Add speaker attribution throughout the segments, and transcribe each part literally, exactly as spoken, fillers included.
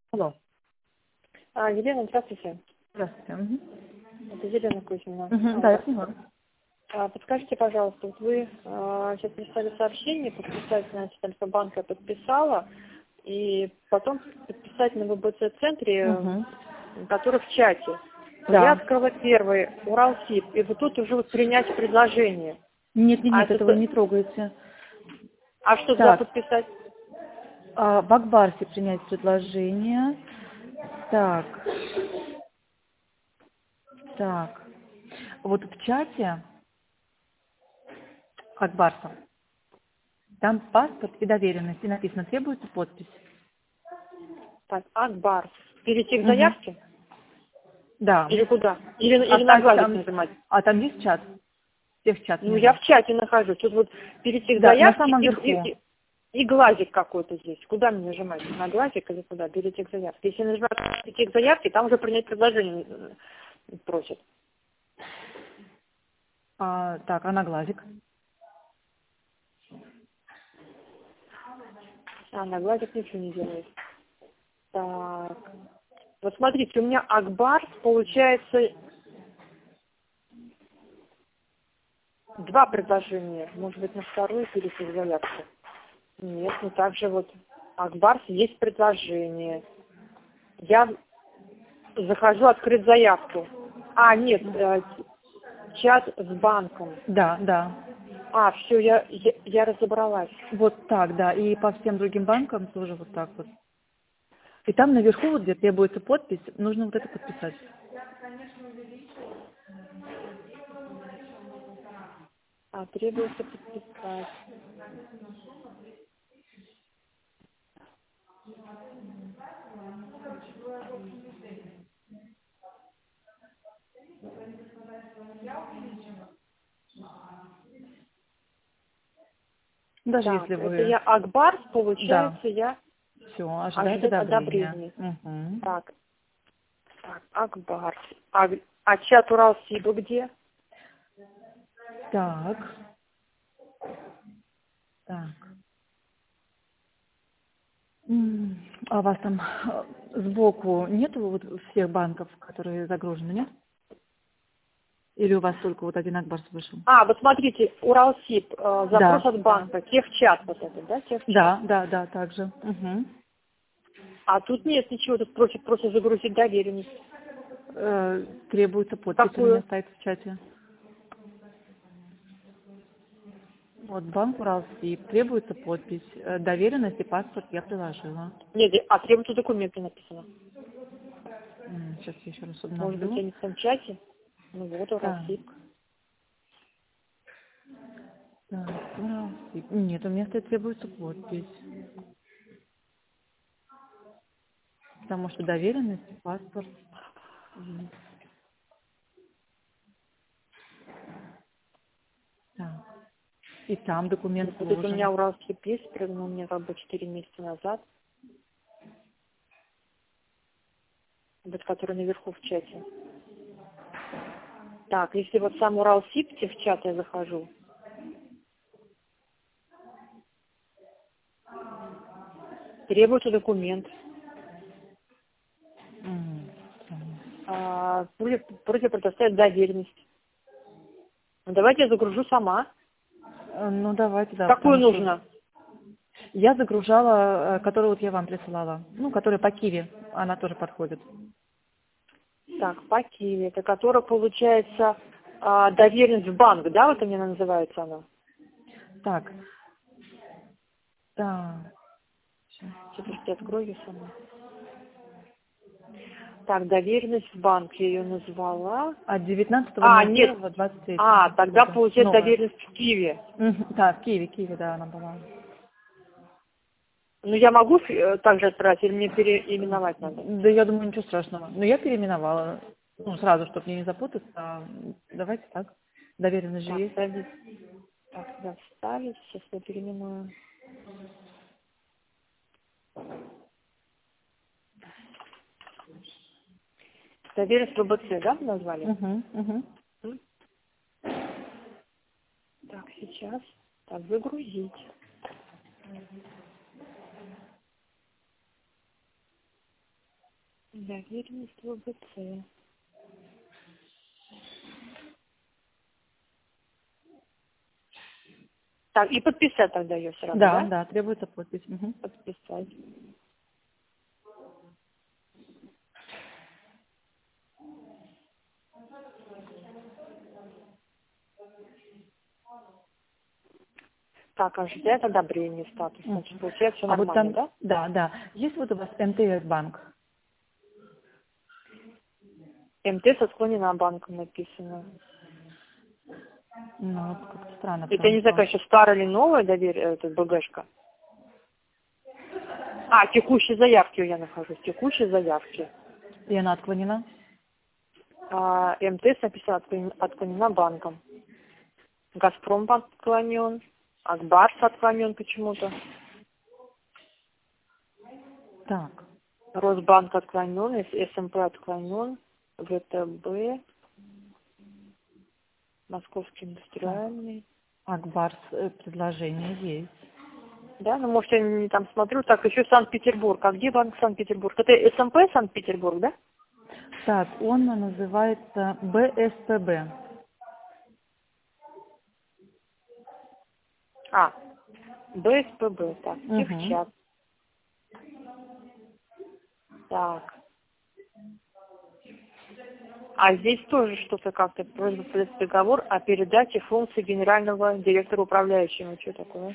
Speaker 1: Алло.
Speaker 2: А, Елена, здравствуйте.
Speaker 1: Здравствуйте. Мгм.
Speaker 2: Это Елена Кузьмина.
Speaker 1: Мгм, да, я
Speaker 2: Вот.
Speaker 1: поняла.
Speaker 2: А, подскажите, пожалуйста, вот вы а, сейчас прислали сообщение, подписать на Альфа-банка подписала, и потом подписать на ВБЦ-центре,
Speaker 1: Мгм.
Speaker 2: который в чате. Но я
Speaker 1: Да.
Speaker 2: открыла первый, Уралсиб, и вот тут уже вот принять предложение.
Speaker 1: Нет, нет,
Speaker 2: А
Speaker 1: нет,
Speaker 2: это,
Speaker 1: этого
Speaker 2: т-
Speaker 1: не трогайте.
Speaker 2: а что туда
Speaker 1: Так,
Speaker 2: подписать?
Speaker 1: а, в Акбарсе принять предложение. Так, так. Вот в чате Акбарса, там паспорт и доверенность, и написано, требуется подпись.
Speaker 2: Так, Акбар. Перейти к
Speaker 1: Угу.
Speaker 2: заявке?
Speaker 1: Да.
Speaker 2: Или куда? Или,
Speaker 1: А
Speaker 2: или на
Speaker 1: там,
Speaker 2: глазик
Speaker 1: там,
Speaker 2: нажимать?
Speaker 1: а там есть чат? Всех чат
Speaker 2: Ну, я
Speaker 1: внизу.
Speaker 2: в чате нахожусь. Тут вот перейти к
Speaker 1: Да, на
Speaker 2: заявке
Speaker 1: самом
Speaker 2: и,
Speaker 1: верху.
Speaker 2: и, и, и глазик какой-то здесь. Куда мне нажимать? На глазик или куда? Перейти к заявке. Если нажимать перейти к заявке, там уже принять предложение э, просят.
Speaker 1: А, так, а на глазик?
Speaker 2: А, на глазик ничего не делает. Так. Вот смотрите, у меня Акбар, получается, два предложения. Может быть, на вторую перейти к заявке? Нет, ну также вот Акбарс есть предложение. Я захожу открыть заявку. А, нет, э, чат с банком.
Speaker 1: Да, да.
Speaker 2: А, все, я, я, я разобралась.
Speaker 1: Вот так, да. И по всем другим банкам тоже вот так вот. И там наверху, вот где требуется подпись, нужно вот это подписать.
Speaker 2: А, требуется подписать.
Speaker 1: Даже если
Speaker 2: Так, это
Speaker 1: вы,
Speaker 2: я Акбарс,
Speaker 1: да,
Speaker 2: получается, я
Speaker 1: все, ожидать
Speaker 2: ожидать
Speaker 1: одобрения.
Speaker 2: одобрения.
Speaker 1: Угу.
Speaker 2: Так, так, Акбарс. А, а чат Уралсиба где?
Speaker 1: Так, так. М, А у вас там э, сбоку нету вот всех банков, которые загружены, нет? Или у вас только вот один Акбарс вышел?
Speaker 2: А, вот смотрите, Уралсиб, э, запрос
Speaker 1: Да,
Speaker 2: от
Speaker 1: да.
Speaker 2: банка, техчат вот этот, да, техчат.
Speaker 1: Да, да, да, также. Угу.
Speaker 2: А тут нет ничего, тут просит просто загрузить доверенность.
Speaker 1: Э, требуется подпись у меня
Speaker 2: Какую?
Speaker 1: стоит в чате. Вот банк Уралсиб, требуется подпись, э, доверенность и паспорт я приложила.
Speaker 2: Нет, а требуются документы написано.
Speaker 1: М, Сейчас я еще раз
Speaker 2: Может быть,
Speaker 1: обновлю.
Speaker 2: я не в том чате? Ну вот,
Speaker 1: Так,
Speaker 2: Уралсиб.
Speaker 1: так, Уралсиб. Нет, у меня стоит требуется подпись, потому что доверенность, паспорт. М, Так. И там
Speaker 2: Ну,
Speaker 1: документ
Speaker 2: вот это у меня
Speaker 1: сложен.
Speaker 2: Уралсиб есть, прыгнул мне как бы четыре месяца назад. Вот который наверху в чате. Так, если вот сам Уралсиб, в чат я захожу, требуется документ.
Speaker 1: М, так.
Speaker 2: А, просит просит предоставить доверенность. Ну, давайте я загружу сама.
Speaker 1: Э, Ну, давайте, да,
Speaker 2: Какую
Speaker 1: потому что
Speaker 2: нужно?
Speaker 1: я загружала, э, которую вот я вам присылала, ну, которая по Киви, она тоже подходит.
Speaker 2: Так, по Киеве. Это которая получается а, доверенность в банк, да, вот у меня называется она?
Speaker 1: Так, так, щас.
Speaker 2: Сейчас я открою сама. Так, доверенность в банк я ее назвала.
Speaker 1: От девятнадцатого
Speaker 2: А,
Speaker 1: ноль
Speaker 2: нет.
Speaker 1: первого двадцать
Speaker 2: А,
Speaker 1: третьего
Speaker 2: тогда
Speaker 1: года.
Speaker 2: получается
Speaker 1: Новая.
Speaker 2: доверенность в Киеве.
Speaker 1: Мгм, да, в Киеве, Киеве, да, она была.
Speaker 2: Ну, я могу э, также отправить или мне переименовать надо?
Speaker 1: Да я думаю, ничего страшного. Но я переименовала, ну, сразу, чтобы мне не запутаться. а Давайте так. Доверенность же
Speaker 2: Так,
Speaker 1: есть.
Speaker 2: подожди. Так, сюда вставить. Сейчас я переименую. Доверенность ВБЦ, да, вы назвали?
Speaker 1: Угу, угу.
Speaker 2: М? Так, сейчас. Так, загрузить. Доверенность в ВБЦ. Так, и подписать тогда ее сразу,
Speaker 1: Да,
Speaker 2: да?
Speaker 1: да, требуется подпись. Мгм.
Speaker 2: Подписать. Так, ожидает одобрение статус.
Speaker 1: Мгм.
Speaker 2: Значит, получается все
Speaker 1: А вот
Speaker 2: нормально,
Speaker 1: там,
Speaker 2: да?
Speaker 1: да, да, есть вот у вас МТС банк?
Speaker 2: МТ со склонена банком написано.
Speaker 1: Ну, вот как-то странно,
Speaker 2: Это
Speaker 1: потому
Speaker 2: не знаю,
Speaker 1: что...
Speaker 2: конечно, старая или новая доверие, это БГшка. А, текущие заявки я нахожусь. Текущие заявки.
Speaker 1: И она отклонена?
Speaker 2: А, МТС написано отклонена, отклонена банком. Газпромбанк отклонен. Акбарс отклонен почему-то.
Speaker 1: Так,
Speaker 2: Росбанк отклонен. СМП отклонен. ВТБ. Московский
Speaker 1: так.
Speaker 2: индустриальный.
Speaker 1: Акбарс э, предложение есть.
Speaker 2: Да, ну может я не там смотрю. Так, еще Санкт-Петербург. А где банк Санкт-Петербург? Это СМП Санкт-Петербург, да?
Speaker 1: Так, он называется БСПБ.
Speaker 2: А, БСПБ. Так,
Speaker 1: Угу.
Speaker 2: техчат. Так. А здесь тоже что-то как-то просьба подать договор о передаче функций генерального директора управляющего. Что такое?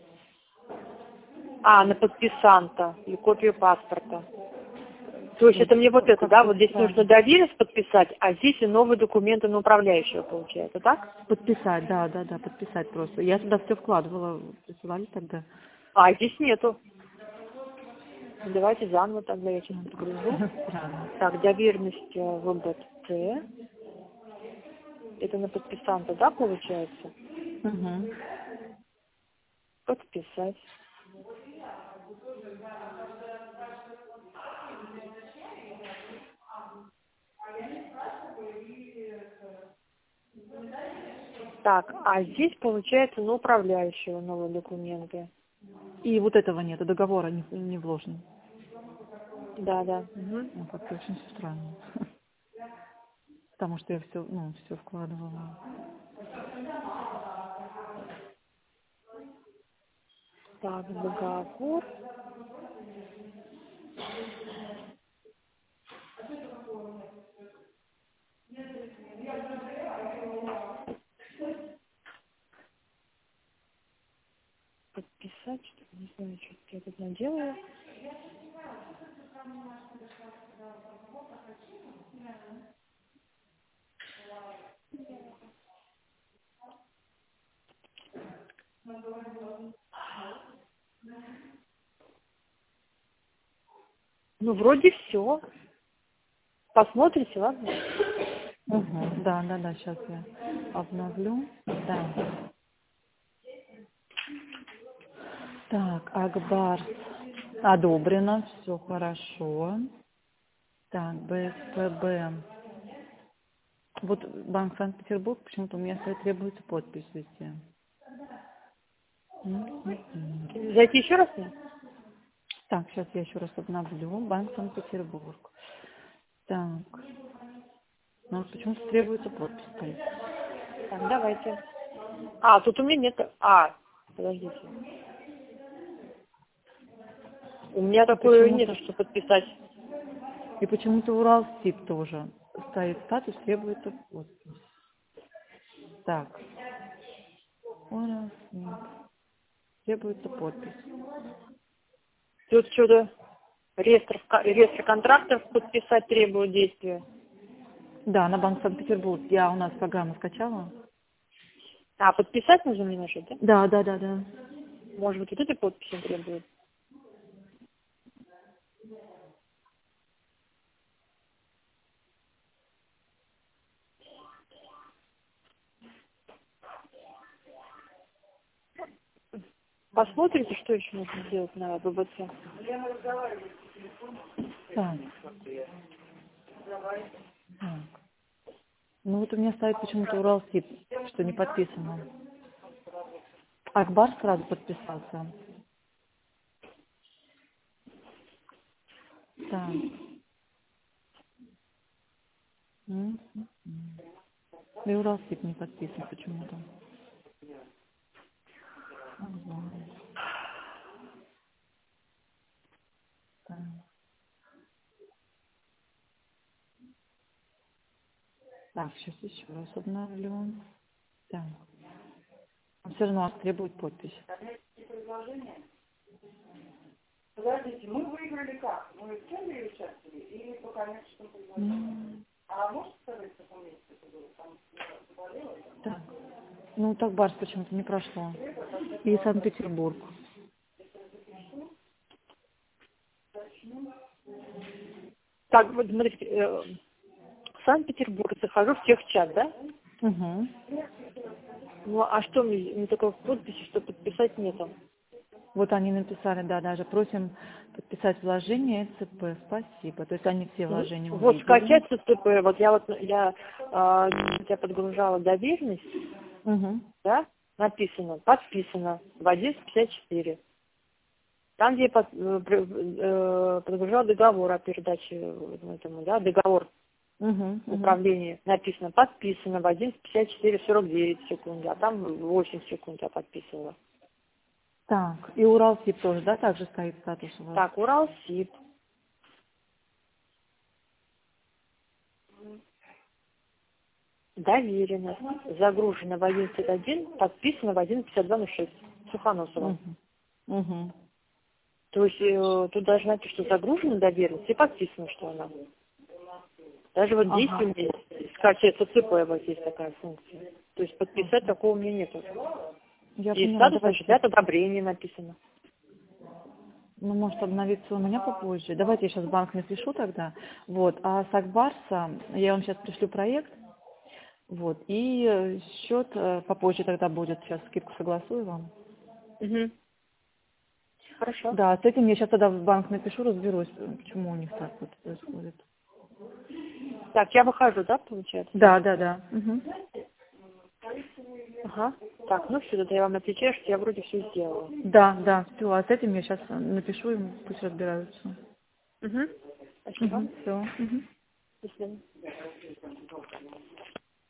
Speaker 2: А, на подписанта или копию паспорта. То есть это мне вот это, да,
Speaker 1: Как-то
Speaker 2: вот здесь нужно
Speaker 1: странно.
Speaker 2: доверенность подписать, а здесь и новые документы на управляющего получается, так?
Speaker 1: Подписать, да, да, да, подписать просто. Я туда все вкладывала, присылали тогда.
Speaker 2: А здесь нету. Давайте заново тогда я сейчас
Speaker 1: Ну,
Speaker 2: подгружу.
Speaker 1: странно.
Speaker 2: Так, доверенность э, в ВБЦ. Это на подписанта, да, получается?
Speaker 1: Угу.
Speaker 2: Подписать. Так, а здесь получается на управляющего новые документы.
Speaker 1: И вот этого нет, договора не, не вложен.
Speaker 2: Да, да. Мгм.
Speaker 1: Ну, как-то очень странно. Потому что я все, ну, все вкладывала.
Speaker 2: Так, договор. Подписать, что не знаю, что я тут наделаю. Ну, вроде все. Посмотрите, ладно?
Speaker 1: Угу. Да, да, да, сейчас я обновлю. Да. Так, Акбарс одобрено, все хорошо. Так, БСПБ. Вот Банк Санкт-Петербург, почему-то у меня стоит, требуется подпись везде. М-м-м.
Speaker 2: Зайти еще раз мне?
Speaker 1: Так, сейчас я еще раз обновлю. Банк Санкт-Петербург. Так, ну вот почему-то требуется подпись стоит.
Speaker 2: Так, давайте. А, тут у меня нет... А, подождите. У меня
Speaker 1: И
Speaker 2: такое нет,
Speaker 1: почему-то,
Speaker 2: что подписать.
Speaker 1: и почему-то Уралсиб тоже стоит статус, требуется подпись. Так, Уралсиб. Требуется подпись.
Speaker 2: Тут что-то... Реестр, реестр контрактов подписать требует действия.
Speaker 1: Да, на Банк Санкт-Петербург. Я у нас программу скачала.
Speaker 2: А, подписать нужно мне нажать, да?
Speaker 1: Да, да, да, да.
Speaker 2: Может быть, вот этой подписи требует? Посмотрите, что еще нужно сделать на ВБЦ.
Speaker 1: Так, так. Ну вот у меня стоит почему-то Уралсиб, что не подписано. Акбар сразу подписался. Так. М, м, м. И Уралсиб не подписан почему-то. Ага. Так. Так, сейчас еще раз обновлю. Так. Он все равно требует подпись.
Speaker 2: Подождите, мы выиграли как? Мы в тендере участвовали или по коммерческому предложению?
Speaker 1: М,
Speaker 2: А можете сказать, в каком месте это было? Там заболело?
Speaker 1: Так. Ну, так Барс почему-то не прошло. И Санкт-Петербург.
Speaker 2: Так, вот смотрите, э, Санкт-Петербург, захожу в техчат, да?
Speaker 1: Угу.
Speaker 2: Ну, а что мне, мне только в подписи, что подписать нету?
Speaker 1: Вот они написали, да, даже просим подписать вложение ЦП. Спасибо. То есть они все
Speaker 2: Ну,
Speaker 1: вложения
Speaker 2: вот
Speaker 1: увидели.
Speaker 2: скачать ЦТП, вот я вот, я, а, я подгружала доверенность,
Speaker 1: Угу.
Speaker 2: да, написано, подписано в одиннадцать пятьдесят четыре. Там, где я под- э, при- э, подгружала договор о передаче э, этому, да, договор
Speaker 1: Угу. Угу.
Speaker 2: управления, написано, подписано в одиннадцать пятьдесят четыре сорок девять секунд, а там восемь секунд я подписывала.
Speaker 1: Так, и Уралсиб тоже, да, также стоит статус у вас?
Speaker 2: Так, Уралсиб, доверенность, загружена в одиннадцать один, подписана в одиннадцать пятьдесят два ноль шесть, Сухоносова.
Speaker 1: Угу. Угу.
Speaker 2: То есть э, тут должна написать, что загружена доверенность и подписано, что она. Даже вот здесь у
Speaker 1: Ага.
Speaker 2: меня скачать ЦЦП, вот здесь такая функция. То есть подписать такого у меня нету.
Speaker 1: Я
Speaker 2: И
Speaker 1: поняла,
Speaker 2: статус
Speaker 1: давайте.
Speaker 2: осуществляет одобрение написано.
Speaker 1: Ну, может обновиться у меня попозже. Давайте я сейчас в банк напишу тогда. Вот. А с Акбарса я вам сейчас пришлю проект. Вот. И э, счет э, попозже тогда будет. Сейчас скидку согласую вам.
Speaker 2: Угу. Хорошо.
Speaker 1: Да, с этим я сейчас тогда в банк напишу, разберусь, э, почему у них так вот происходит.
Speaker 2: Так, я выхожу, да, получается?
Speaker 1: Да, да, да. Мгм.
Speaker 2: Ага. Так, ну все, тогда я вам отвечаю, что я вроде все сделала.
Speaker 1: Да, да, все. А с этим я сейчас напишу им, пусть разбираются.
Speaker 2: Угу. Спасибо.
Speaker 1: Угу, все.
Speaker 2: До свидания.